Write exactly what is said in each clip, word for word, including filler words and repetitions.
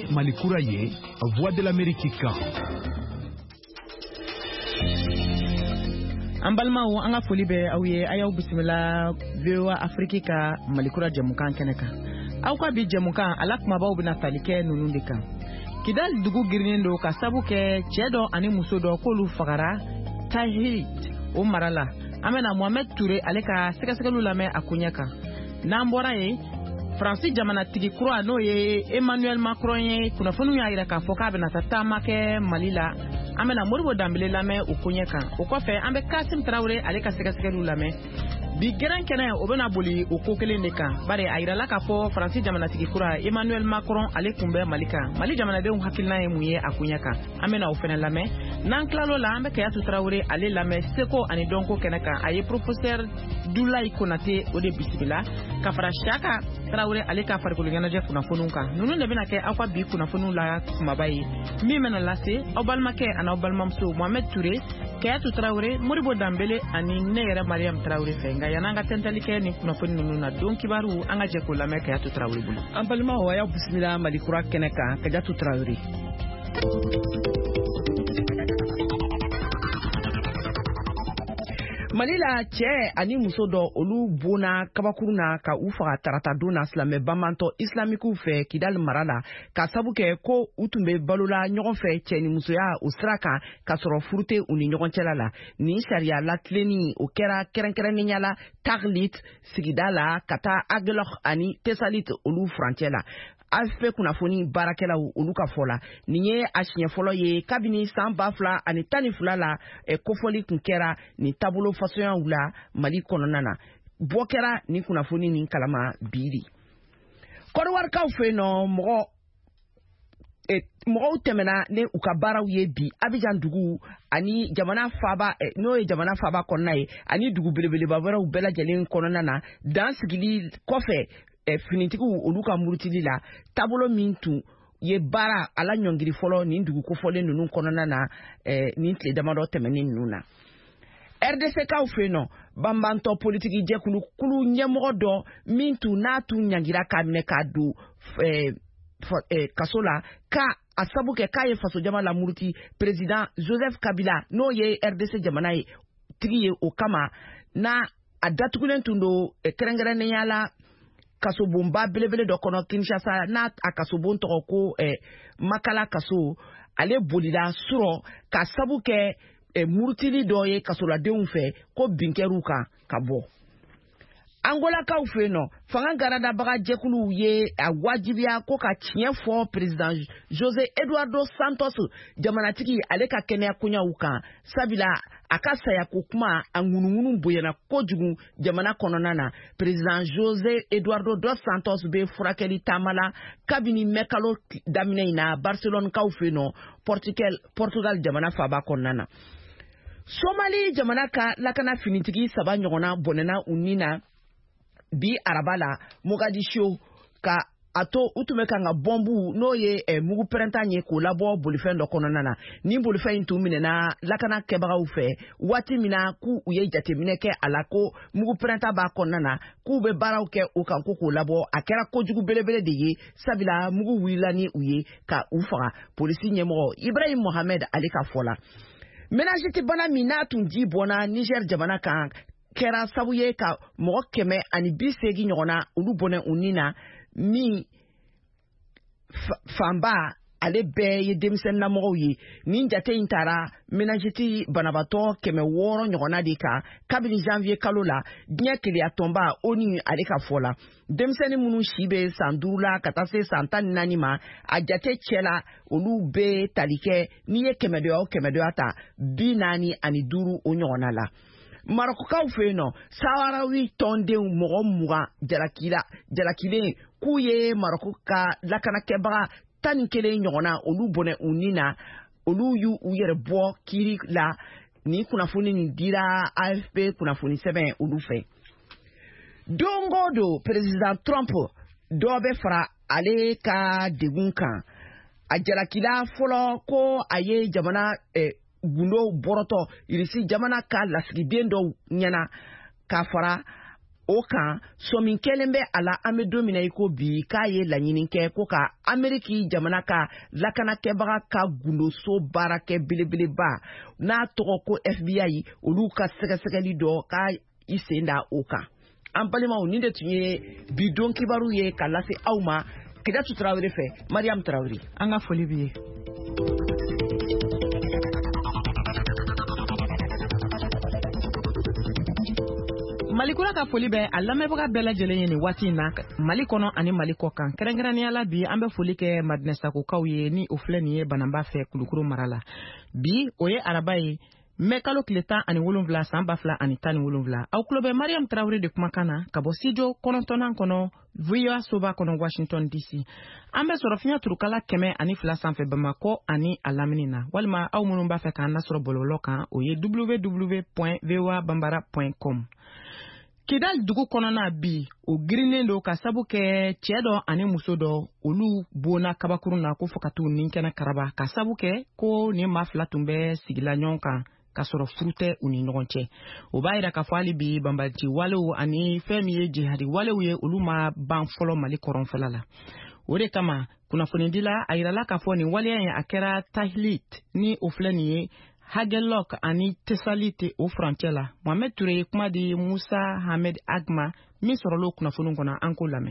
Malikura ye Voix de l'Amérique kan. Ambalmawo anga foli be awye ayaw bismillah vewa Afrique ka Malikura jamukan keneka. Aw ka bi jamukan alakma baw bina talike nunu de kan. Kidal dugu girnindo ka sabu ke chedo ani muso do kolu fagara tahit o marala. Amena Mohamed Touré aleka sekasekalu lame akunyaka. Nambora ye Francis jamana tigi kura no ye Emmanuel Macron ye kuna funu ya ira ka foka bena tatama ke Malila. Amena Moribo Dambele lame ukunyaka. Ukofe ambe Kasim Traoré aleka sekasekalu lame. Bi geran kena obena boli ukokele neka bare ayira la ka fo Francis jamana tigi kura Emmanuel Macron ale kumbe Malika Mali jamana de hakilna ye muye akunyaka amena ofena lame nan klalo la ambe kaya Traoré ale lame seko ani donko kenaka aye professeur Doulaye Konaté ode bisibila ka fara shaka Traoré ale ka farikolo gana je kuna fununka nunu ne bina ke akwa bi kuna funu la kumabayi mi mena lase obalma ke ana obalmamso Mohamed Touré kaya Traoré Moribo Dambele ani nere Mariam Traoré fenga yananga tentalike ni kuna funu nunu na don kibaru anga je ko lame kaya Traoré bulu ambalma wa ya bismillah Malikura keneka kaya Traoré. Malila che ani muso do olu bona kabakuruna ka ufa tarata dona slame bamanto islamiku fe kidal marala ka sabuke ko utumbe balula nyogon fe che ni muso ya usraka ka soro furute uni nyogon chelala ni sharia la tleni o kera kerenkere nyala taglit sigidala kata agloch ani tesalit olu franchela afe kuna foni barakela olu ka fola niye ashinye folo ye kabini samba fla ani tani fulala e kofoli kunkera ni tabulo fasoya ula Mali kononana bokera ni kuna foni ni kalama biri korwar ka fe no mo e mo temena ne ukabara ye bi Abidjan dugu ani jamana faba e, no e jamana faba konnaye ani dugu belebele babara ubela jelen kononana dan sigili kofe e finitiku oluka murutili la tabolo mintu ye bara ala nyongiri folo ni ndugu ko fole nunu konona na eh, ni tle damado temeni nuna R D C ka ufeno bambanto politiki je kulu kulu nyemoro do mintu natu nyangira ka meka du eh, eh, kasola ka asabuke ka ye faso jama la muruti president Joseph Kabila no ye R D C jamana ye tigi ye okama na adatukulen tundo eh, kerengere ne yala kaso bomba belebele do kono Kinshasa na akasobon to ko eh, makala kaso ale bolila suro ka sabuke eh, murtili doye kaso la deunfe ko binkeruka kabo Angola ka ufeno fanga garada baga jekulu ye awajibia ko ka tiye fo president José Eduardo Santos jamanatiki ale ka kenya kunya uka sabila akasa ya kokuma angunungunu boyana kojugu jamana kononana president José Eduardo dos Santos be furakeli tamala kabini mekalo damine na Barcelone ka ufeno Portugal Portugal jamana faba kononana Somali jamana ka lakana finitigi saba nyogona bonena unina bi arabala Mogadiscio ka ato utumeka nga bombu no ye eh, mugu perentanye ko labo bolifendo kononana ni bolifendo tumine na lakana kebaga ufe wati mina ku uye jatemineke alako mugu perenta ba kononana ku be barauke ukan ko labo akera kojugu belebele de ye sabila mugu wilani uye ka ufa polisi nyemo Ibrahim Mohamed alika fola menajiti bana mina tunji bona Niger jamana kan kera sabuye ka mo keme ani bisegi nyona ulu bone unina mi famba ale be ye demisen na mo yi ni jate intara menajiti banabato keme woro nyona dika kabili janvier kalola nya kili atomba oni ale ka fola demisen munu shibe sandula katase santan nanima ajate chela ulu be talike ni ye keme do keme do ata binani ani duru onyona la Maroko ka ufeno sawarawi tonde mogo muga jalakila jalakile kuye Maroko ka lakana kebara tani kele nyona olu bone unina olu yu uyere bo kiri la ni kunafuni ni dira A F P kunafuni seben olu fe dongo do president Trump dobe fra ale ka degunkan a jalakila folo ko aye jamana eh, gundo boroto irisi jamana ka lasigi dendo nyana ka fara o kan somin kelen bɛ a la an bɛ don min na i ko bi k'a ye laɲini kɛ ko ka Ameriki jamana ka lakanakɛbaga ka gundoso baarakɛ belebeleba n'a tɔgɔ ko F B I olu ka sɛgɛsɛgɛli dɔ k'a i sen da o kan. An balimaw nin de tun ye bidon kibaru ye ka lase aw ma Kidatu Tarawele fɛ Mariam Tarawele. An ka foli b'i ye. Malikura ka foli bɛ a lamɛnbaga bɛɛ lajɛlen ye nin waati in na Mali kɔnɔ ani Mali kɔ kan. Kɛrɛnkɛrɛnnenya la bi an bɛ foli kɛ Madinɛ Sakokaw ye ni o filɛ nin ye Banamba fɛ Kulukoro mara la. Bi o ye araba ye mai kalo tile tan ani wolonwula san ba fila ani tan ni wolonwula. Aw tulo bɛ Mariam Tarawele de kumakan na ka bɔ studio kɔnɔntɔnnan kɔnɔ V O A soba kɔnɔ Washington D C. An bɛ sɔrɔ fiɲɛ turukala kɛmɛ ani fila sanfɛ Bamakɔ ani a lamini na. Walima aw minnu b'a fɛ k'an lasɔrɔ bɔlɔlɔ kan o ye w w w point v o a bambara point com. Kidal dugu kɔnɔna bi o girinnen don ka sabu kɛ cɛ dɔ ani muso dɔ olu bona kabakurun na ko fɔ ka t'u nin kɛnɛ karaba ka sabu kɛ ko ni maa fila tun bɛ sigila ɲɔgɔn kan ka sɔrɔ furu tɛ u ni ɲɔgɔn cɛ. O b'a yira k'a fɔ hali bi banbaliti walew ani fɛn min ye jihadi walew ye olu ma ban fɔlɔ Mali kɔrɔnfɛla la. O de kama kunnafonidila a yirala k'a fɔ nin waleya in a kɛra Tahlit ni o filɛ nin ye Hagelok ani Tesalite o furancɛ la. Mohamed Touré kuma di Musa Hamed Agma min sɔrɔlo kunnafoni kɔnɔ an ko lamɛn.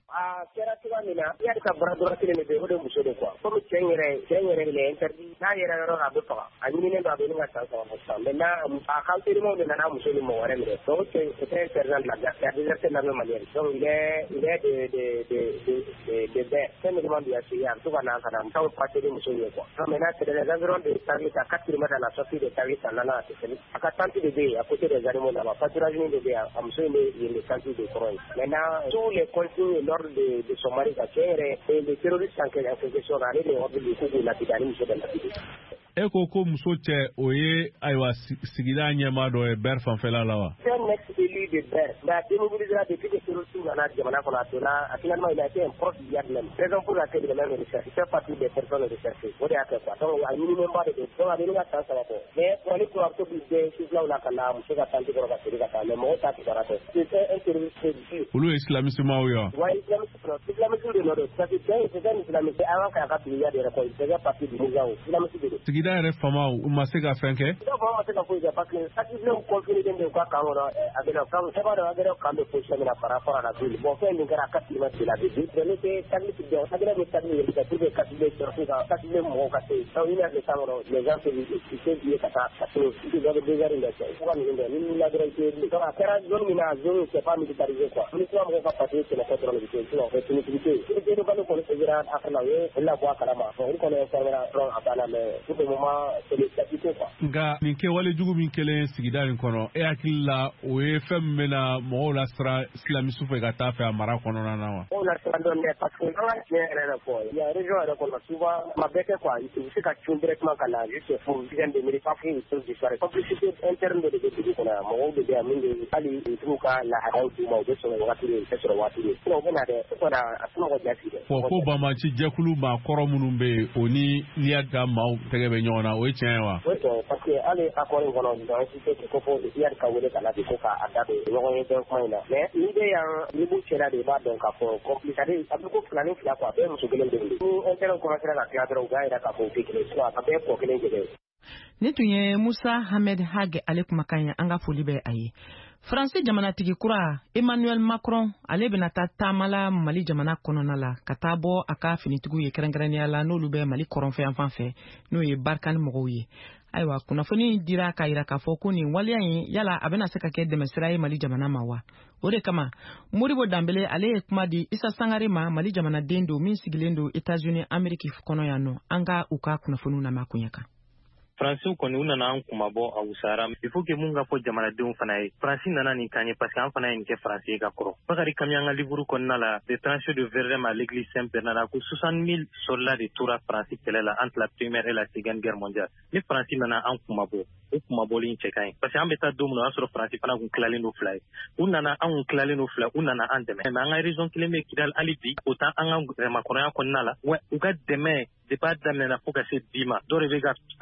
a kɛra cogoya min na i y'a ka bara dɔrɔn kelen de bɛ o de muso de kuwa komi cɛ yɛrɛ cɛ yɛrɛ de la interdit n'a yɛrɛ yɔrɔ la a bɛ faga a ɲininen don a bɛ nin ka san saba san mɛ n'a a kan terimaw de nana muso ni mɔgɔ wɛrɛ minɛ donc c'est c'est un sergent de la garde a déserté l'armée malienne donc il est il est de de de de de de de fɛn min demande à signer a bɛ to ka na ka na taw passé ni muso ye quoi donc maintenant c'est les environs de Tarit à quatre kilomètres à la sortie de Tarit a nana a Teseli a ka tante de bɛ yen à côté des animaux là-bas pâturage de bɛ yen a muso in bɛ yen de tante de kɔrɔ ye maintenant tous les consignes et l'ordre de de son mari ka cɛ yɛrɛ les terroristes en quelque sorte ale de ordre de k'u lapide ani muso bɛ lapide. E ko ko muso cɛ o ye ayiwa sigida ɲɛmaa dɔ ye Ber fanfɛla la wa? C'est un ex-élu de Ber mais a démobilisé depuis que terroristes nana jamana kɔnɔ a donna a finalement il a été un proche du Yad même raison pour laquelle il est même recherché il fait partie des personnes recherchées o de y'a kɛ quoi donc a ɲininenba de don donc a bɛ ne ka san saba kɔ mais wali ko a bɛ to k'i gɛn sufɛlaw la ka na muso ka tante kɔrɔ ka segin ka taa mais mɔgɔw t'a kibaruya fɛ c'est un terroriste dur. Olu ye islamistes-maw ye wa? Ouais islamistes islamistes de nɔ don parce que cɛ c'est un islamiste avant k'a ka tugu Yad yɛrɛ kɔ il faisait partie du mouvement islamiste de don. Sigida yɛrɛ famaw u ma se ka fɛn kɛ? Non bon ma se ka foyi kɛ parce que activement confiné den de u ka kan kɔnɔ a bɛ na kan sɛbɛn dɔ a bɛ kan bɛ position min na par rapport à la ville bon fɛn min kɛra a ka kilomètre de la ville mais ne tɛ tagli ti dɔn tagli bɛ tagli yɛrɛ kɛ pour que tagli sɔrɔ ka tagli mɔgɔw ka se donc une heure de temps kɔnɔ les gens se se se ka taa ka se si dɔ bɛ deux heures de kɛ fo ka nin kɛ ni la dɔrɔn te donc a kɛra zone min na zone c'est pas militarisé quoi ni kuma mɔgɔw ka papier kɛlɛ kɛ dɔrɔn de kɛ sinon c'est sécurité sécurité balo kɔni sera a kana ye o la bɔ a kalama bon olu kɔni informera dɔrɔn a banna mais pour le moment c'est le statut quoi. Nka nin kɛwale jugu min kɛlen sigida nin kɔnɔ e hakili la o ye fɛn min bɛna mɔgɔw la sira islamiste fɛ ka taa fɛ a mara kɔnɔna na wa? Mɔgɔw la sira dɔn dɛ parce que an ka tiɲɛ yɛrɛ yɛrɛ fɔ il y a région yɛrɛ kɔnɔ souvent ma bɛɛ kɛ quoi il bɛ se ka cun directement ka na juste pour dizaine de minutes après une chose disparaît complicité interne de de bɛ dugu kɔnɔ yan mɔgɔw de bɛ yan min bɛ hali dugu ka lahalaw d'u ma u bɛ sɔrɔ wagati de u tɛ sɔrɔ waati de sinon u bɛ na dɛ o kɔni a tɛ mɔgɔ jasi dɛ. Fɔ ko Banbaci jɛkulu maa kɔrɔ minnu bɛ yen o ni Niyad ka maaw tɛgɛ bɛ ɲɔgɔn na o ye tiɲɛ ye wa? O ye tiɲɛ parce que hali accord in kɔnɔ ils ont insisté que ko fo Niyad ka wele ka na de ko k'a da don ɲɔgɔn ye bɛn kuma in na mais n'i bɛ yan n'i b'u cɛla de i b'a dɔn k'a fɔ complice a bɛ ko fila ni fila quoi a bɛɛ muso kelen de ye ni interne commencera ka tila dɔrɔn u b'a yira k'a fɔ u tɛ kelen sinon a bɛɛ kɔ kelen jɛgɛ. Ni tun ye Musa Hamed Hage ale kumakan ye an ka foli bɛ a ye. Faransi jamanatigi kura Emmanuel Macron ale bɛna taa taamala Mali jamana kɔnɔna la ka taa bɔ a ka finitigiw ye kɛrɛnkɛrɛnnenya la n'olu bɛ Mali kɔrɔnfɛ yan fan fɛ n'o ye Barkani mɔgɔw ye. Ayiwa kunnafoni dira k'a yira k'a fɔ ko nin waleya in yala a bɛna se ka kɛ dɛmɛsira ye Mali jamana ma wa? O de kama Modibo Dambele ale ye kuma di Isa Sangare ma Mali jamanaden don min sigilen don États-Unis Amérique kɔnɔ yan nɔ an ka u ka kunnafoniw lamɛn a kuɲa kan. Faransi kɔni u nana an kuma bɔ a wusara il faut que mun ka fɔ jamanadenw fana ye Faransi nana nin kan ye parce que an fana ye nin kɛ Faransi ka kɔrɔ Bakari Kami an ka livre kɔnɔna la des tranchées de Verdun à l'église Saint-Bernard ko soixante mille soldats de tora Faransi kɛlɛ la entre la première et la seconde guerre mondiale ni Faransi nana an kuma bɔ o kuma bɔlen cɛ ka ɲi parce que an bɛ taa don min na o y'a sɔrɔ Faransi fana kun tilalen don fila ye u nana an kun tilalen don fila u nana an dɛmɛ mais an ka région kelen bɛ Kidal hali bi o taa an ka makɔrɔnya kɔnɔna la wa u ka dɛmɛ depuis a daminɛna fo ka se bi ma dɔw de bɛ ka fara ka faga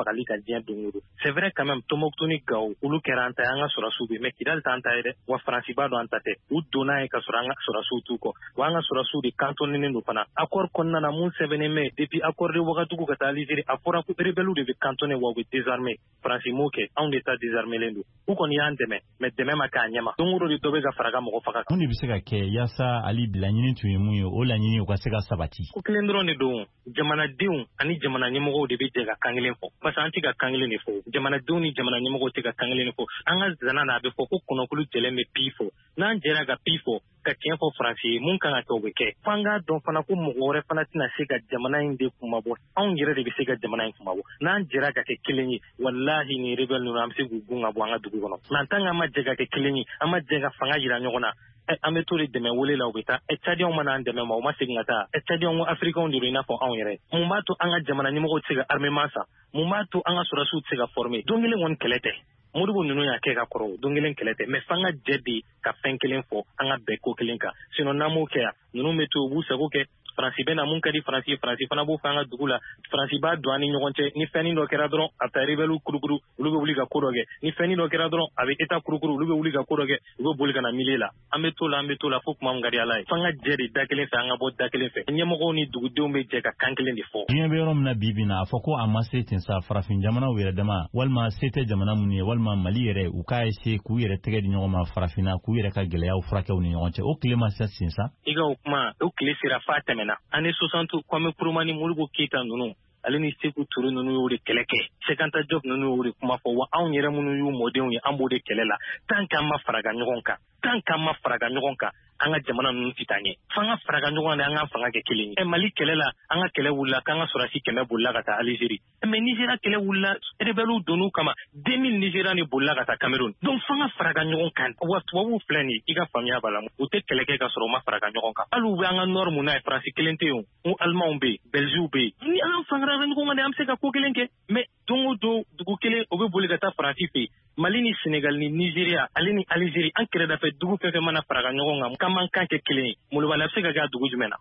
fagali ka diɲɛ don o don c'est vrai quand même Tombouctou ni Gao olu kɛra an ta ye an ka sɔrɔsiw bɛ mais Kidal t'an ta ye dɛ wa Faransi b'a dɔn an ta tɛ u donna ye ka sɔrɔ an ka sɔrɔsiw t'u kɔ wa an ka sɔrɔsiw de cantonné don fana accord kɔnɔna na mun sɛbɛnnen mɛ depuis accord de Ouagadougou ka taa Algérie a fɔra ko rebelles de bɛ cantonné wa u bɛ désarmé Faransi m'o kɛ anw de ta désarmé len don u kɔni y'an dɛmɛ mais dɛmɛ ma k'a ɲɛma don o don de dɔ bɛ ka fara ka mɔgɔ faga mun de bɛ se ka kɛ yaasa Ali laɲini tun ye mun ye o laɲini o ka se ka sabati ko kelen dɔrɔn de don jamanadenw ani jamana ɲɛmɔgɔw de bɛ jɛ ka kan kelen fɔ parce que an tɛ ka kan kelen de fɔ jamanadenw ni jamana ɲɛmɔgɔw tɛ ka kan kelen de fɔ an ka zana na a bɛ fɔ ko kɔnɔkulu jɛlen bɛ pi fɔ n'an jɛra ka pi fɔ ka tiɲɛ fɔ Faransi ye mun kan ka kɛ o bɛ kɛ f'an k'a dɔn fana ko mɔgɔ wɛrɛ fana tɛna se ka jamana in de kumabɔ anw yɛrɛ de bɛ se ka jamana in kumabɔ n'an jɛra ka kɛ kelen ye walahi ni rebelle ninnu an bɛ se k'u gun ka bɔ an ka dugu kɔnɔ mais en tant que an ma jɛ ka kɛ kelen ye an ma jɛ ka fanga jira ɲɔgɔn na an bɛ to de dɛmɛ wele la u bɛ taa Tchadiens mana an dɛmɛ ma u ma segin ka taa Tchadiens ko Africains de don i n'a fɔ anw yɛrɛ mun b'a to an ka jamana ɲɛmɔgɔw tɛ se ka armement san mun b'a to an ka sɔrɔsiw tɛ se ka former don kelen kɔni kɛlɛ tɛ Modibo ninnu y'a kɛ ka kɔrɔ don kelen kɛlɛ tɛ mais f'an ka jɛ de ka fɛn kelen fɔ an ka bɛn ko kelen kan sinon n'an m'o kɛ yan ninnu bɛ to u b'u sago kɛ Faransi bɛ na mun ka di Faransi ye Faransi fana b'o fɛ an ka dugu la Faransi b'a don an ni ɲɔgɔn cɛ ni fɛnnin dɔ kɛra dɔrɔn a bɛ taa rebelles kurukuru olu bɛ wuli ka ko dɔ kɛ ni fɛnnin dɔ kɛra dɔrɔn a bɛ État kurukuru olu bɛ wuli ka ko dɔ kɛ u bɛ boli ka na milieu la an bɛ to la an bɛ to la fo kuma min ka di Ala ye f'an ka jɛ de da kelen fɛ an ka bɔ da kelen fɛ ɲɛmɔgɔw ni dugudenw bɛ jɛ ka kan kelen de fɔ diɲɛ bɛ yɔrɔ min na bi bi na a fɔ ko a ma se ten sa farafin jamanaw yɛrɛ dama walima se tɛ jamana minnu ye walima Mali yɛrɛ u k'a essayer k'u yɛrɛ tɛgɛ di ɲɔgɔn ma farafinna k'u yɛrɛ ka gɛlɛyaw furakɛw ni ɲɔgɔn cɛ o tile ma se sen sa i ka o kuma o tile sera f'a tɛmɛna année soixante Kwame Nkrumah ni Modibo Keita ninnu ale ni Sékou Touré ninnu y'o de kɛlɛ kɛ Cheikh Anta Diop ninnu y'o de kuma fɔ wa anw yɛrɛ minnu y'u mɔdenw ye an b'o de kɛlɛ la tant qu'an ma faraga ɲɔgɔn kan tant qu'an ma faraga ɲɔgɔn kan an ka jamana ninnu tɛ taa ɲɛ f'an ka faraga ɲɔgɔn na an ka fanga kɛ kelen ye ɛ Mali kɛlɛ la an ka kɛlɛ wulila k'an ka sɔrɔsi kɛmɛ bolila ka taa Algérie mais Nigéria kɛlɛ wulila rebelles donn'u kama deux mille Nigériens de bolila ka taa Cameroun donc f'an ka faraga ɲɔgɔn kan wa tubabuw filɛ nin i ka faamuya b'a la u tɛ kɛlɛ kɛ ka sɔrɔ u ma faraga ɲɔgɔn kan hali u bɛ an ka nord mun na ye Faransi kelen tɛ yen o Allemands bɛ yen Belgiques bɛ yen ni an fagara ɲɔgɔn kan de an bɛ se ka ko kelen kɛ mais don o don dugu kelen o bɛ boli ka taa Faransi fɛ yen Mali ni Sénégal ni Nigéria ale ni Algérie an kɛrɛfɛ dugu fɛn fɛn mana faraga ɲɔgɔn kan k'an man kan kɛ kelen ye molobaliya bɛ se ka kɛ a dugu jumɛn na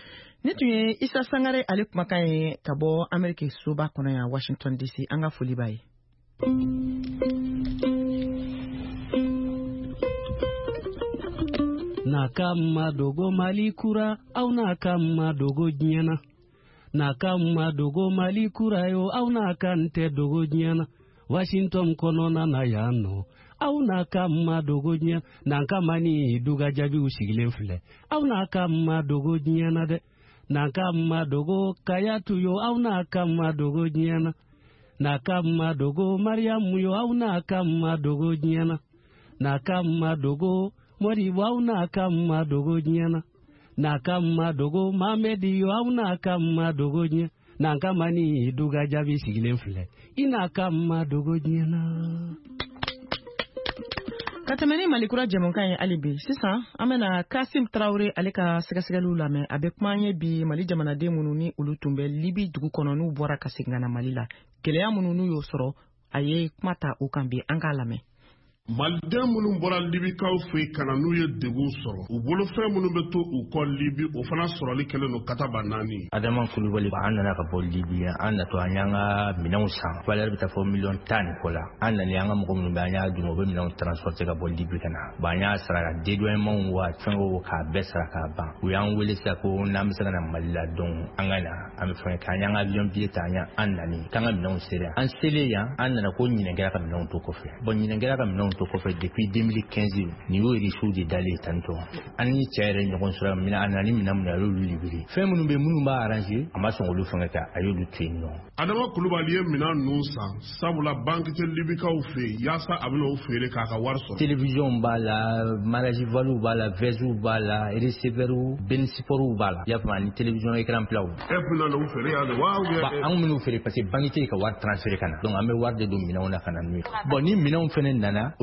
ni tun ye Isa Sangare ale kumakan ye ka bɔ Amérique soba kɔnɔ yan Washington D C an ka foli b'a ye Nakama dogo Mali kura au nakama dogo diɲɛna nakama dogo Mali kura yo au nakante dogo diɲɛna Washington kɔnɔna na yan nɔ aw n'a ka ma dogo diɲɛ n'an ka mani duga jabiw sigilen filɛ aw n'a ka ma dogo diɲɛ na dɛ n'an ka ma dogo kaya tuyo aw n'a ka ma dogo diɲɛ na n'a ka ma dogo Mariamu yo aw n'a ka ma dogo diɲɛ na n'a ka ma dogo Moribo aw n'a ka ma dogo diɲɛ na n'a ka ma dogo Mamedi yo aw n'a ka ma dogo diɲɛ n'an ka mani duga jabi sigilen filɛ i n'a ka ma dogo diɲɛ na ka tɛmɛ ni Malikura jɛmukan ye hali bi sisan an bɛna Kasim Traoré ale ka sɛgɛsɛgɛliw lamɛn a bɛ kuma an ye bi Mali jamanaden minnu ni olu tun bɛ Libi dugu kɔnɔ n'u bɔra ka segin ka na Mali la gɛlɛya minnu n'u y'o sɔrɔ a ye kuma ta o kan bi an k'a lamɛn Maliden minnu bɔra Libikaw fɛ yen ka na n'u ye degun sɔrɔ u bolofɛn minnu bɛ to u kɔ Libi o fana sɔrɔli kɛlen don kataba naani Adama Kulubali an nana ka bɔ Libi an natɔ an y'an ka minɛnw san valeur bɛ taa fɔ miliyɔn tan ni kɔ la an nana an ka mɔgɔ minnu bɛ an y'a dun u bɛ minɛnw transporter ka bɔ Libi ka na ba an y'a sara ka dédouanement wa fɛn o k'a bɛɛ sara k'a ban u y'an wele sisan ko n'an bɛ se ka na Mali la donc an ka na an bɛ fɛn kɛ an y'an ka avion billet ta an y'an nani k'an ka minɛnw sera an selen yan an nana ko ɲinɛ kɛra ka minɛnw to kɔfɛ bon ɲinɛ kɛra ka minɛnw to kɔfɛ depuis deux mille quinze ni y'o riches de dalen tantôt an ni cɛ yɛrɛ ɲɔgɔn sɔrɔ mina an nani minɛn minɛ a y'olu libéré fɛn minnu bɛ minnu b'a arranger a ma sɔn olu fɛngɛ kɛ a y'olu to yen nɔ Adama Kulubali ye minɛn ninnu san sabula banque tɛ Libikaw fɛ yen yaasa a bɛna o feere k'a ka wari sɔrɔ télévision b'a la mariage valiw b'a la vêsiw b'a la receveur bénéficiaires b'a la i y'a faamu ani télévision écran plat e bɛna n'o feere yan de wa ou bien an minnu feere parce que banque tɛ ka wari transférer ka na donc an bɛ wari de don minɛnw na ka na n'u ye bon ni minɛnw fɛnɛ nana olu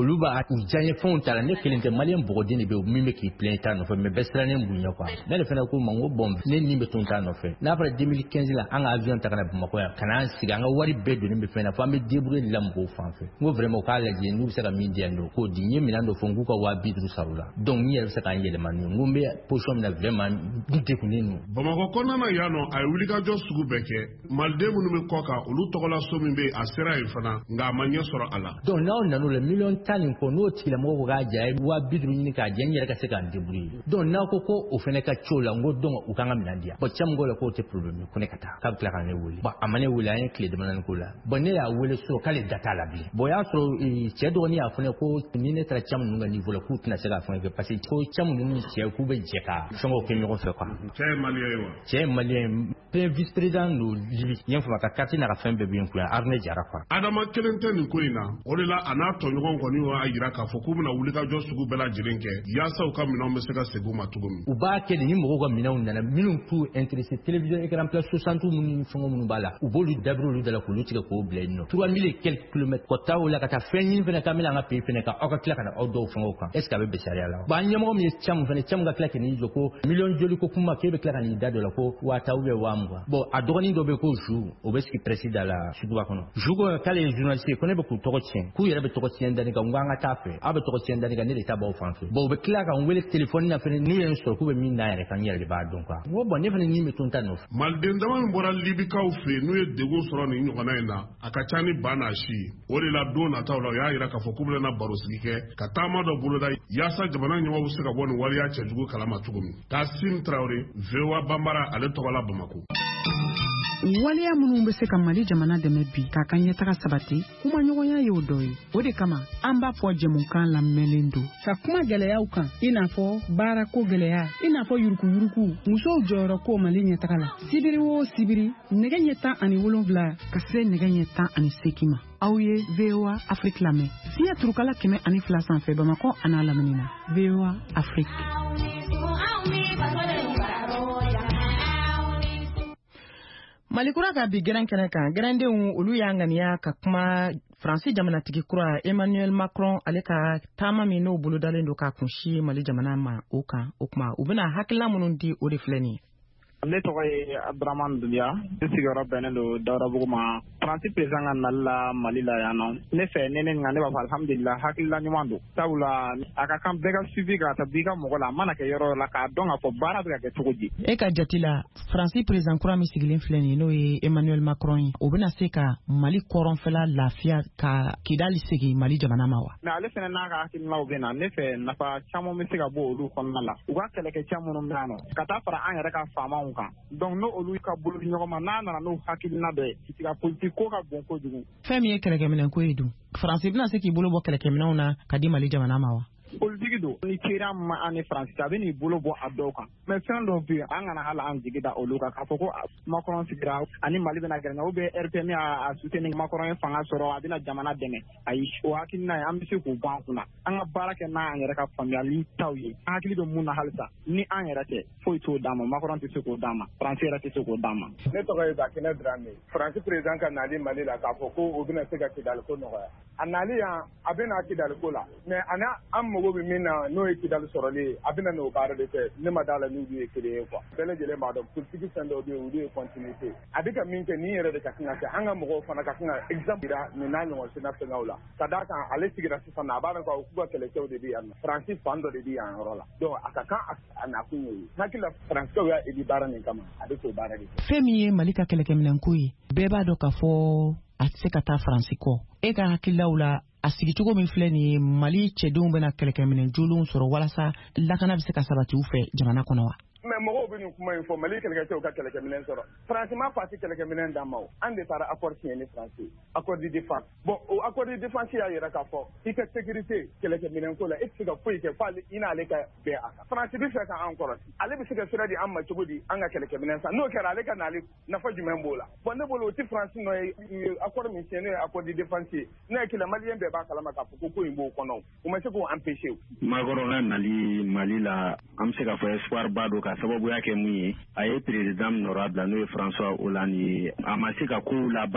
olu b'a u diyaɲɛ fɛnw ta la ne kelen tɛ maliyɛn bɔgɔden de bɛ min bɛ k'i plaint ta nɔfɛ mais bɛɛ sirannen bonya quoi ne de fana ko ma n ko bon ne ni bɛ tun ta nɔfɛ n'a fɔra deux mille quinze la an ka avion ta ka na Bamakɔ yan ka n'an sigi an ka wari bɛɛ donnen bɛ fɛn na fo an bɛ débrouiller de la mɔgɔw fan fɛ n ko vraiment u k'a lajɛ n'u bɛ se ka min di yan nɔ k'o di n ye minɛn dɔ fɔ n k'u ka waa bi duuru sara u la donc n yɛrɛ bɛ se k'an yɛlɛma n'u ye n ko n bɛ position min na vraiment n degunnen don. Bamakɔ kɔnɔna na yan nɔ a ye wulikajɔ sugu bɛɛ kɛ maliden minnu bɛ kɔ kan olu tɔgɔla so min bɛ yen a sera yen fana nka a ma ɲɛ sɔrɔ a la. donc n'aw nan'o la miliyɔn tan nin kɔ n'o tigilamɔgɔ ko k'a jɛ a ye waa bi duuru ɲini k'a jɛ n yɛrɛ ka se k'an débrouiller donc n'aw ko ko o fana ka co la n ko donc u kan ka minɛn di yan bon cɛ min ko la k'o tɛ problème ye ko ne ka taa k'a bɛ tila ka ne wele bon a ma ne wele an ye tile damadɔni k'o la bon ne y'a wele so k'ale da t'a la bilen bon o y'a sɔrɔ cɛ dɔgɔnin y'a fɔ ne ko ni ne taara cɛ minnu ka niveau la k'u tɛna se ka fɛn kɛ parce que ko cɛ minnu ni cɛ k'u bɛ jɛ ka fɛngɛw kɛ ɲɔgɔn fɛ quoi. cɛ ye maliyɛn ye wa. cɛ ye maliyɛn ye vice président don Libi n y'a fɔ a ka carte n'a ka fɛn bɛɛ bɛ yen kun yan Arne Jara quoi. Adama kelen tɛ nin ko in na o de la a n'a tɔɲɔgɔn kɔni y'a jira k'a fɔ k'u bɛna wulikajɔ sugu bɛɛ lajɛlen kɛ yaasa u ka minɛnw bɛ se ka segin u ma cogo min. u b'a kɛ de ni mɔgɔw ka minɛnw nana minnu t'u intéressé télévision écran plat soixante minnu ni fɛngɛ minnu b'a la u b'olu dabiri olu da la k'olu tigɛ k'o bila yen nɔ trois mille et quelques kilomètres kɔ taa o la ka taa fɛn ɲini fɛnɛ kan bɛna an ka pays fɛnɛ kan aw ka tila ka na aw dɔw fɛngɛw kan est ce que a bɛ bɛn sariya la wa. bon an ɲɛmɔgɔ min ye cɛmu fɛnɛ cɛmu ka tila k'i jɔ ko miliyɔn joli ko kuma k'e bɛ tila ka n'i da dɔ la ko waa ta ou bien waa mugan bon a dɔgɔnin dɔ bɛ yen ko Jou o bɛ sigi presse da la suguba kɔnɔ Jou ko k'ale ye journaliste ye ko ne bɛ k'u tɔgɔ tiɲɛ k'u yɛrɛ bɛ tɔgɔ tiɲɛ dani kan n ko an ka taa fɛ aw bɛ tɔgɔ tiɲɛ dani kan ne de ta b'aw fan fɛ bon u bɛ tila ka n wele téléphone na fɛnɛ n'u ye n sɔrɔ k'u bɛ min n'a yɛrɛ kan n yɛrɛ de b'a dɔn quoi n ko bon ne fɛnɛ ni bɛ to n ta nɔfɛ. maliden dama min bɔra libikaw fɛ yen n'u ye degun sɔrɔ nin ɲɔgɔnna in na a ka ca ni ba n'a si o de la don nataw la o y'a jira k'a fɔ k'u bɛna baro sigi kɛ ka taama dɔ boloda yaasa jamana ɲɛmɔgɔw bɛ se ka bɔ nin waleya cɛjugu kalama cogo min. Kasim Traoré V O A Banbara ale tɔgɔ la Bamakɔ. waleya minnu bɛ se ka Mali jamana dɛmɛ bi k'a ka ɲɛtaga sabati kuma ɲɔgɔnya ye o dɔ ye o de kama an b'a fɔ jɛmukan lamɛnlen don ka kuma gɛlɛyaw kan i n'a fɔ baarako gɛlɛya i n'a fɔ yuruguyurugu musow jɔyɔrɔ ko Mali ɲɛtaga la sibiri o sibiri nɛgɛ ɲɛ tan ani wolonwula ka se nɛgɛ ɲɛ tan ani seegin ma aw ye V O A Afrique lamɛn siya turukala kɛmɛ ani fila sanfɛ Bamakɔ a n'a lamini na V O A Afrique. Malikura ka bi gɛrɛn kɛnɛ kan gɛrɛndenw olu y'a ŋaniya ka kuma Faransi jamanatigi kura Emmanuel Macron ale ka taama min n'o bolodalen don k'a kunsi Mali jamana ma o kan o kuma u bɛna hakilina minnu di o de filɛ nin ye. Ne tɔgɔ ye Abdramane Dumbia ne sigiyɔrɔ bɛnnen don Daoudabougou ma Faransi président ka nali la Mali la yan nɔ ne fɛ ne ne ŋa ne b'a fɔ alhamdulila hakilila ɲuman don sabula a ka kan bɛɛ ka suivi ka taa b'i ka mɔgɔ la a mana kɛ yɔrɔ la k'a dɔn k'a fɔ baara bɛ ka kɛ cogo di. E ka jate la Faransi président kura min sigilen filɛ nin ye n'o ye Emmanuel Macron ye o bɛna se ka Mali kɔrɔnfɛla lafiya ka Kidali segin Mali jamana ma wa. Mais ale fɛnɛ n'a ka hakilinaw bɛ na ne fɛ nafa caman bɛ se ka bɔ olu kɔnɔna la u ka kɛlɛkɛcɛ minnu bɛ yan nɔ ka taa fara an yɛrɛ ka faamaw kan donc no olu ka bolo di ɲɔgɔn ma n'a nana n'o hakilina dɔ ye ka politique ko ka bon kojugu. Fɛn min ye kɛlɛkɛminɛn ko ye dun Faransi bɛna se k'i bolo bɔ kɛlɛkɛminɛnw na ka di Mali jamana ma wa. Politique don ni kira ma ani Faransi a bɛ n'i bolo bɔ a dɔw kan mais fɛn dɔw bɛ yen an kana hali an jigi da olu kan k'a fɔ ko Macron sigira ani Mali bɛna gɛrɛ ou bien R P M a soutenu Macron ye fanga sɔrɔ a bɛna jamana dɛmɛ ayi o hakilina ye an bɛ se k'o bɔ an kunna an ka baara kɛ n'an yɛrɛ ka faamuyali taw ye an hakili bɛ mun na halisa ni an yɛrɛ tɛ foyi t'o d'an ma Macron tɛ se k'o d'an ma Faransi yɛrɛ tɛ se k'o d'an ma. Ne tɔgɔ ye Bakɛnɛ Dramé Faransi président ka nali Mali la k'a fɔ ko o bɛna se ka Kidali ko nɔgɔya a nali yan a bɛna Kidali ko la mais ana an mago bɛ min na n'o ye Kidali sɔrɔli a bɛna n'o baara de kɛ ne ma d'a la n'olu ye kelen ye quoi bɛɛ lajɛlen b'a dɔn politique fɛn dɔw bɛ yen olu ye continuité a bɛ ka min kɛ nin yɛrɛ de ka kan ka kɛ an ka mɔgɔw fana ka kan ka exemple jira nin n'a ɲɔgɔn sina fɛngɛw la ka d'a kan ale sigira sisan a b'a dɔn k'u ka kɛlɛcɛw de bɛ yan nɔ Faransi fan dɔ de bɛ yan yɔrɔ la donc a ka kan a nakun ye o hakili la Faransikɛw y'a eli baara nin kama a bɛ k'o baara de kɛ. Fɛn min ye Mali ka kɛlɛkɛminɛnko ye bɛɛ b'a dɔn k'a fɔ a tɛ se ka taa Faransi kɔ e ka hakililaw la a sigicogo min filɛ nin ye Mali cɛdenw bɛna kɛlɛkɛminɛn jolenw sɔrɔ walasa lakana bɛ se ka sabati u fɛ jamana kɔnɔ wa. mais mɔgɔw bɛ nin kuma in fɔ Mali kɛlɛkɛcɛw ka kɛlɛkɛminɛn sɔrɔ Faransi ma pasi kɛlɛkɛminɛn d'an ma o an de taara accord signé ni Faransi accord de défense bon o accord de défense y'a yɛrɛ k'a fɔ i ka sécurité kɛlɛkɛminɛn ko la e tɛ se ka foyi kɛ f'ale i n'ale ka bɛn a kan Faransi bɛ fɛ ka an kɔlɔsi ale bɛ se ka sira di an ma cogo di an ka kɛlɛkɛminɛn san n'o kɛra ale ka n'ale nafa jumɛn b'o la bon ne bolo o tɛ Faransi nɔ ye accord min signé n'o ye accord de défense ye n'o ye kɛlɛ maliyɛn bɛɛ b'a kalama k'a fɔ ko ko in b'o kɔnɔ o ma se k'o empêcher o. Macron ka nali Mali la an bɛ se k'a fɔ espoir ba don ka sababuya kɛ mun ye a ye président min nɔrɔ a bila n'o ye François Hollande ye a ma se ka kow laban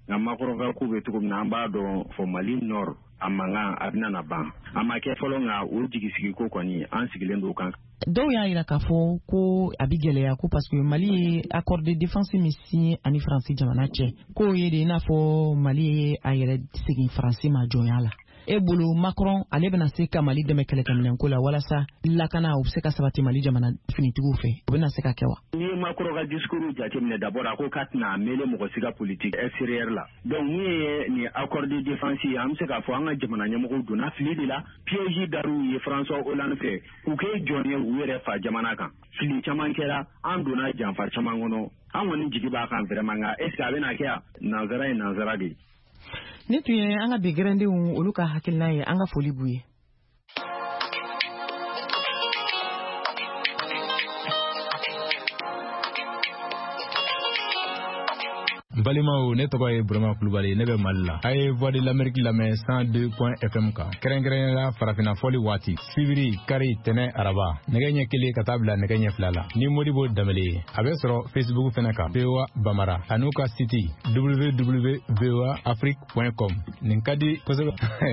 nka makɔrɔ ka ko bɛ cogo min na an b'a dɔn fɔ Mali Nord a mankan a bɛna na ban a ma kɛ fɔlɔ nka o jigisigi ko kɔni an sigilen don kan. Dɔw y'a yira k'a fɔ ko a bɛ gɛlɛya ko parce que Mali ye accord de défense min signé ani Faransi jamana cɛ k'o ye de i n'a fɔ Mali ye a yɛrɛ segin Faransi ma jɔnya la. E bolo Macron ale bɛna se ka Mali dɛmɛ kɛlɛkɛminɛnko la walasa lakana u bɛ se ka sabati Mali jamana finitigiw fɛ o bɛna se ka kɛ wa? Ni Macron ka discours jateminɛ d'abord a ko k'a tɛna mêler mɔgɔ si ka politique extérieure la donc min ye nin accord de défense ye an bɛ se k'a fɔ an ka jamana ɲɛmɔgɔw donna fili de la piège dar'u ye François Hollande fɛ k'u kɛ jɔn ye u yɛrɛ fa jamana kan fili caman kɛra an donna janfa caman kɔnɔ an kɔni jigi b'a kan vraiment nka est ce que a bɛna kɛ yan nanzara ye nanzara de ye. Ni tun ye an ka bi gɛrɛndenw olu ka hakilina ye an ka foli b'u ye. Balimaw ne tɔgɔ ye Burama Kulubali ne bɛ Mali la. A ye Voix de l'Amérique lamɛn cent deux point F M kan. Kɛrɛnkɛrɛnnenya farafina fɔli waati. Sibiri, kari, tɛnɛ, araba. Nɛgɛ ɲɛ kelen ka taa bila nɛgɛ ɲɛ fila la. Ni Modibo Danbele a bɛ sɔrɔ Facebook fɛnɛ kan. V O A Bamara an'u ka site w w w point v o a afrique point com. Nin ka di kosɛbɛ.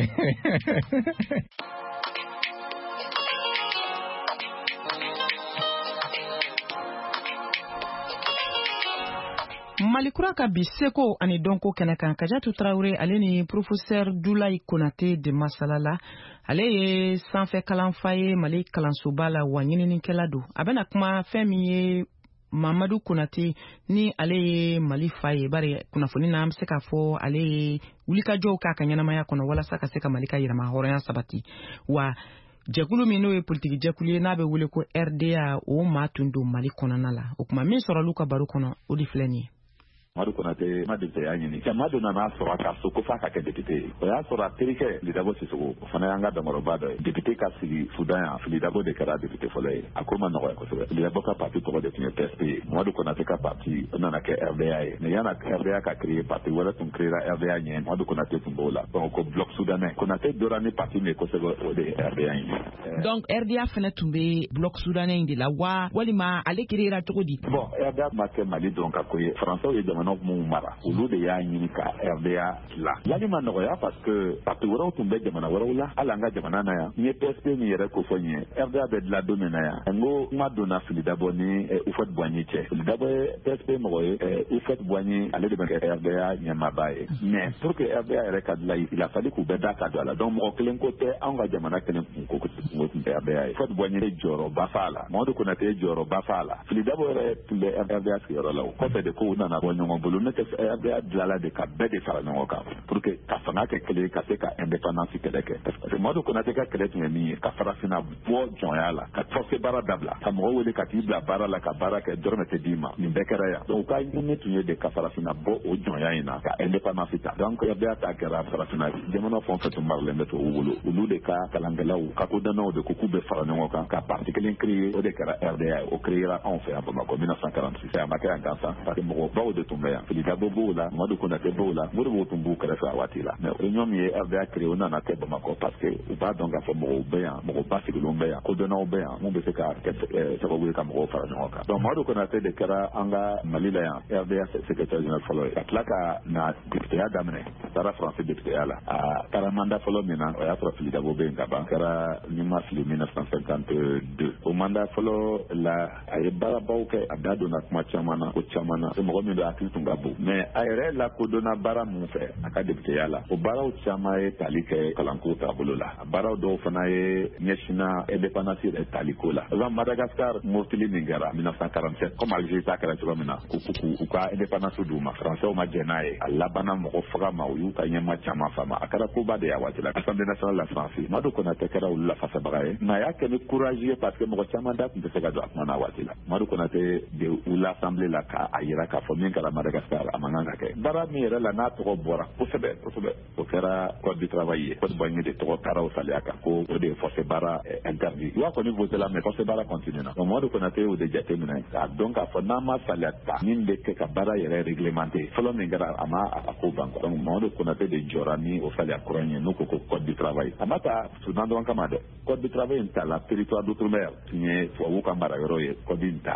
Malikura ka bi seko ani donko kɛnɛ kan Kajatu Traoré ale ni professeur Dulayi Konate de Masalala ale ye sanfɛ kalanfa ye Mali kalansoba la wa ɲininikɛla don a bɛna kuma fɛn min ye Mamadu Konate ni ale ye Mali fa ye bari kunnafoni na an bɛ se k'a fɔ ale ye wulikajɔw k'a ka ɲɛnamaya kɔnɔ walasa ka se ka Mali ka yɛrɛma hɔrɔnya sabati wa jɛkulu min n'o ye politiki jɛkulu ye n'a bɛ wele ko R D A o maa tun don Mali kɔnɔna la o kuma min sɔrɔlu ka baro kɔnɔ o de filɛ nin ye. Madu Konate ma député y'a ɲini cɛ Madu nana sɔrɔ a ka so ko f'a ka kɛ député ye o y'a sɔrɔ a terikɛ Filidabo Sissogo o fana y'an ka dɔnɔrɔba dɔ ye député ka sigi Sudan yan Filidabo de kɛra député fɔlɔ ye a ko ma nɔgɔya kosɛbɛ Filidabo ka parti tɔgɔ de tun ye P S P ye Madu Konate ka parti o nana kɛ R D A ye mais yana R D A ka créer parti wɛrɛ tun créera R D A ɲɛ Madu Konate tun b'o la donc ko bloc soudanais Konate dora ni parti min ye kosɛbɛ o de ye R D A ye. Donc R D A fana tun bɛ bloc soudanais in de la wa walima ale créera cogo di? Bon R D A ma kɛ Mali dɔrɔn ka ko ye Français ye jamana mun mara olu de y'a ɲini ka R D A la yani ma nɔgɔya parce que parti wɛrɛw tun bɛ jamana wɛrɛw la hali an ka jamana na yan n ye P S P min yɛrɛ ko fɔ n ye R D A bɛ dilan don min na yan n ko n ma donna Filidabo ni Houphouët Boigny cɛ Filidabo ye P S P mɔgɔ ye Houphouët Boigny ale de bɛ kɛ R D A ɲɛmaaba ye mais pour que R D A yɛrɛ ka dilan il a fallu k'u bɛɛ da ka don a la donc mɔgɔ kelen ko tɛ anw ka jamana kelen kun ko tun tɛ R D A ye Houphouët Boigny ye jɔyɔrɔba fa a la Mamadu Konate ye jɔyɔrɔba fa a la Filidabo yɛrɛ tun bɛ R D A sigiyɔrɔ la o kɔfɛ de ko u nana bɔ ɲɔgɔn bolo ne tɛ R D A dilanla de ka bɛɛ de fara ɲɔgɔn kan pour que ka fanga kɛ kelen ka se ka indépendance kɛlɛ kɛ parce que Mamadu Konate ka kɛlɛ tun ye min ye ka farafinna bɔ jɔnya la ka forcer baara dabila ka mɔgɔ wele ka t'i bila baara la ka baara kɛ dɔrɔmɛ tɛ d'i ma nin bɛɛ kɛra yan donc ka ɲini tun ye de ka farafinna bɔ o jɔnya in na ka indépendance ta donc R D A ta kɛra farafinna jamana fɛn o fɛn tun maralen bɛ to u bolo olu de ka kalankɛlaw ka kodɔnnaw de ko k'u bɛ fara ɲɔgɔn kan ka parti kelen créer o de kɛra R D A ye o créera anw fɛ yan Bamakɔ mille neuf cent quarante-six a ma kɛ yan gansan parce que mɔgɔbaw de tun bɛ yan Filidabo b'o la Mamadu Konate b'o la Modibo tun b'u kɛrɛfɛ a waati la mais réunion min ye R D A créé o nana kɛ Bamakɔ parce que u b'a dɔn k'a fɔ mɔgɔw bɛ yan mɔgɔba sigilenw bɛ yan kodɔnnaw bɛ yan mun bɛ se ka kɛ sababu ye ka mɔgɔw fara ɲɔgɔn kan donc Mamadu Konate de kɛra an ka Mali la yan R D A secrétaire général fɔlɔ ye ka tila ka na députéya daminɛ a taara France députéya la a taara mandat fɔlɔ min na o y'a sɔrɔ Filidabo bɛ yen ka ban kɛra ni ma fili mille neuf cent cinquante-deux o mandat fɔlɔ la a ye baarabaw kɛ a da donna kuma caman na ko caman na mɔgɔ min don hakili tun ka bon mais a yɛrɛ lakodɔnna baara mun fɛ a ka députéya la o baaraw caman ye tali kɛ kalanko taabolo la a baaraw dɔw fana ye ɲɛsina indépendance yɛrɛ taliko la par exemple Madagascar motili min kɛra mille neuf cent quarante-sept comme Algérie ta kɛra cogo min na ko u ka indépendance d'u ma français ma jɛn n'a ye a labanna mɔgɔ faga ma u y'u ka ɲɛma caman fama a kɛra koba de y'a waati la Assemblée nationale la France Mamadu Konate kɛra olu la fasabaga ye nka a y'a kɛ ni courage ye parce que mɔgɔ caman da tun tɛ se ka don a kuma na waati la Mamadu Konate de u l'Assemblée la k'a yira k'a fɔ min kɛra Madagascar a man kan ka kɛ baara min yɛrɛ la n'a tɔgɔ bɔra kosɛbɛ kosɛbɛ o kɛra code du travail ye code Boigny de tɔgɔ taara o saliya kan ko o de ye forcé baara interdit i b'a kɔni voté la mais forcé baara continue na donc Mamadu Konate y'o de jateminɛ k'a dɔn k'a fɔ n'an ma saliya ta min bɛ kɛ ka baara yɛrɛ réglementé fɔlɔ min kɛra a ma a ko ban quoi donc Mamadu Konate de jɔra ni o saliya kura in ye n'o ko ko code du travail a ma ta Sudan dɔrɔn kama dɛ code du travail in ta la territoire d'outre-mer tun ye tubabuw ka mara yɔrɔ ye code in taara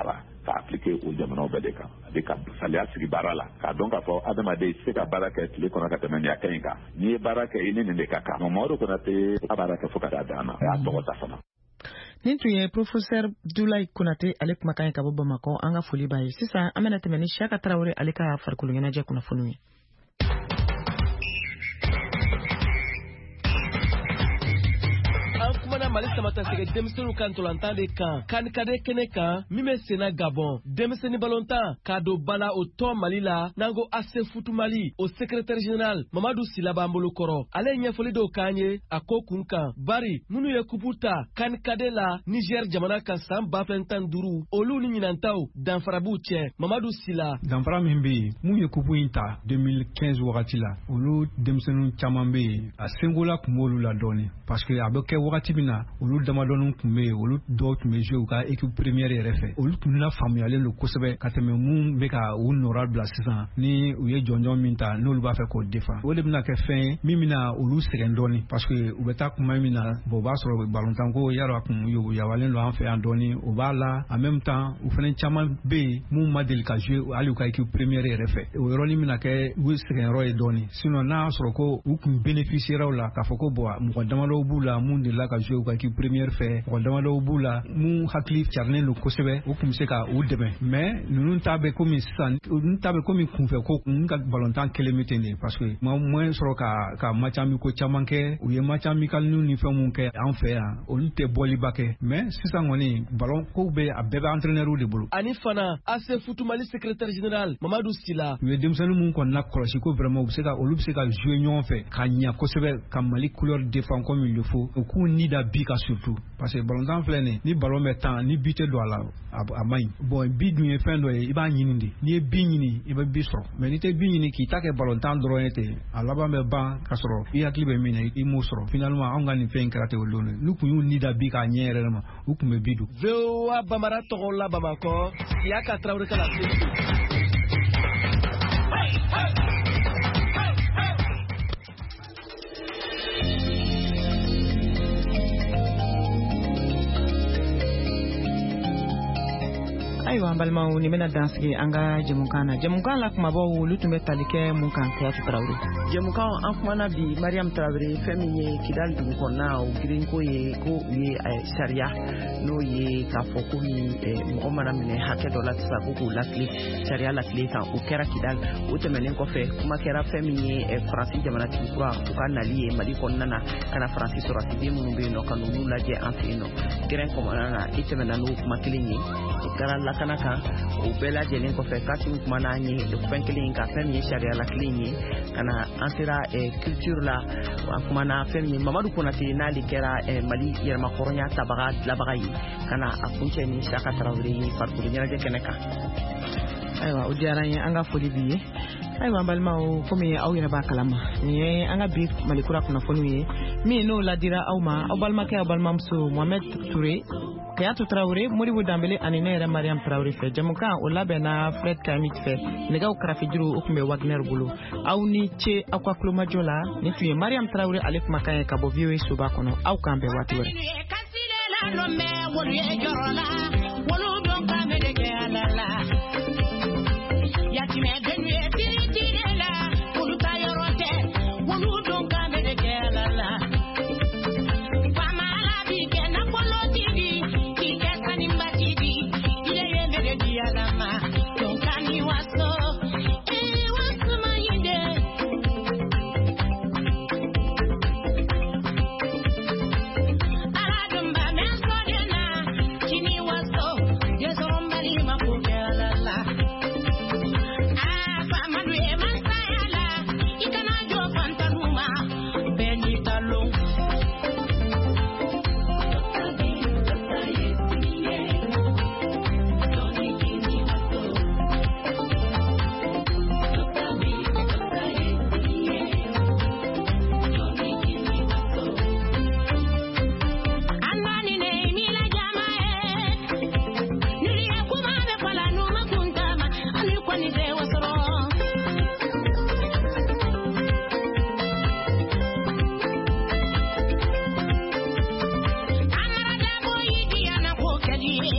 ka appliquer o jamanaw bɛɛ de kan a bɛ ka saliya sigi baara la k'a dɔn k'a fɔ adamaden se ka baara kɛ tile kɔnɔ ka tɛmɛ nin a ka ɲi kan n'i ye baara kɛ i ni nin de ka kan Mamadu Konate a baara kɛ fo ka taa dan na a y'a tɔgɔ ta fana. Nin tun ye Professeur Dulai Konate ale kumakan ye ka bɔ Bamakɔ an ka foli b'a ye sisan an bɛna tɛmɛ ni Siyaka Tarawele ale ka farikolo ɲɛnajɛ kunnafoniw ye. Mali samata sege denmisɛnninw kan tolantan de kan kanikade kɛnɛ kan min bɛ senna Gabon denmisɛnnin balontan k'a don bala o tɔ Mali la n'an ko A C Foot Mali o secrétaire général Mamadu Sila b'an bolo kɔrɔ ale ye ɲɛfɔli dɔw k'an ye a ko kun kan bari minnu ye kupu ta kanikade la Niger jamana kan san ba fila tan duuru olu ni ɲinantaw danfara b'u cɛ Mamadu Sila. Danfara min bɛ yen mun ye kupu in ta deux mille quinze wagati la olu denmisɛnninw caman bɛ yen a sengola tun b'olu la dɔɔnin parce que a bɛ kɛ wagati min na olu damadɔninw tun bɛ yen olu dɔw tun bɛ jouer u ka équipe première yɛrɛ fɛ olu tun lafaamuyalen don kosɛbɛ ka tɛmɛ mun bɛ ka u nɔra bila sisan ni u ye jɔnjɔn min ta n'olu b'a fɛ k'o défend o de bɛna kɛ fɛn ye min bɛna olu sɛgɛn dɔɔnin parce que u bɛ taa kuma min na bon o b'a sɔrɔ ballontan ko yarɔ a kun yawalen don an fɛ yan dɔɔnin o b'a la en même temps u fana caman bɛ yen mun ma deli ka jouer hali u ka équipe première yɛrɛ fɛ o yɔrɔnin bɛna kɛ u sɛgɛnyɔrɔ ye dɔɔnin sinon n'a y'a sɔrɔ ko u kun bénéficiera o la k'a fɔ ko bon mɔgɔ damadɔw b'u la mun delila ka jouer u ka équipe première fɛ mɔgɔ damadɔw b'u la mun hakili carilen don kosɛbɛ u kun bɛ se ka u dɛmɛ mais ninnu ta bɛ komi sisan ninnu ta bɛ komi kunfɛ ko n ka ballontan kelen bɛ ten de parce que ma moyen sɔrɔ ka ka match amico caman kɛ u ye match amical ni fɛn mun kɛ an fɛ yan olu tɛ bɔliba kɛ mais sisan kɔni ballon ko bɛ a bɛɛ bɛ entraîneur de bolo. ani fana A C Foot Mali secrétaire général Mamadu Sila. u ye denmisɛnnin mun kɔni na kɔlɔsi ko vraiment u bɛ se ka olu bɛ se ka jouer ɲɔgɔn fɛ ka ɲɛ kosɛbɛ ka Mali couleur défend comme il le faut u k'u ni da bi ka surtout parce que ballontan filɛ nin ni ballon bɛ tan ni bi tɛ don a la a man ɲi bon bi dun ye fɛn dɔ ye i b'a ɲini de n'i ye bi ɲini i bɛ bi sɔrɔ mais n'i tɛ bi ɲini k'i ta kɛ ballontan dɔrɔn ye ten a laban bɛ ban ka sɔrɔ i hakili bɛ min na i m'o sɔrɔ finalement anw ka nin fɛn in kɛra ten o don n'u kun y'u ni da bi k'a ɲɛ yɛrɛ ma u kun bɛ bi don. V O A Bamara tɔgɔ la Bamakɔ Siyaka Tarawele ka na se. ayiwa an balimaw ni bɛna dansigi an ka jɛmukan na jɛmukan la kumabaw olu tun bɛ tali kɛ mun kan Kiyatu Tarawele. jɛmukan an kumana bi Mariam Tarawele fɛn min ye Kidali dugu kɔnɔna o girinko ye ko u ye sariya n'o ye k'a fɔ ko mɔgɔ mana minɛ hakɛ dɔ la sisan ko k'u lakile sariya lakile kan o kɛra Kidali o tɛmɛnen kɔfɛ kuma kɛra fɛn min ye Faransi jamanatigi kura u ka nali ye Mali kɔnɔna na ka na Faransi sɔrɔsiden minnu bɛ yen nɔ ka n'olu lajɛ an fɛ yen nɔ gɛrɛn kɔnɔna na i tɛmɛna n'o kuma kelen ye o kɛra lakana kan o bɛɛ lajɛlen kɔfɛ Kasimu kuma n'an ye fɛn kelen ka fɛn min ye sariya la kelen ye ka na an sera culture la an kuma na fɛn min ye Mamadu Konate n'ale kɛra Mali yɛrɛmakɔrɔnya tabaga dilabaga ye ka na a kuncɛ ni Siyaka Tarawele ye farikolo ɲɛnajɛ kɛnɛ kan. ayiwa o diyara n ye an ka foli b'i ye ayiwa an balimaw komi aw yɛrɛ b'a kalama nin ye an ka bi Malikura kunnafoniw ye min n'o ladira aw ma aw balimakɛ aw balimamuso Mohamed Touré Kiyatu Tarawele Modibo Dambele ani ne yɛrɛ Mariam Tarawele fɛ jɛmukan o labɛnna Fred Kamit fɛ nɛgɛw karafejuru o tun bɛ Wagner bolo aw ni ce aw ka kulomajɔ la nin tun ye Mariam Tarawele ale kumakan ye ka bɔ V O A soba kɔnɔ aw k'an bɛn waati wɛrɛ. Yeah.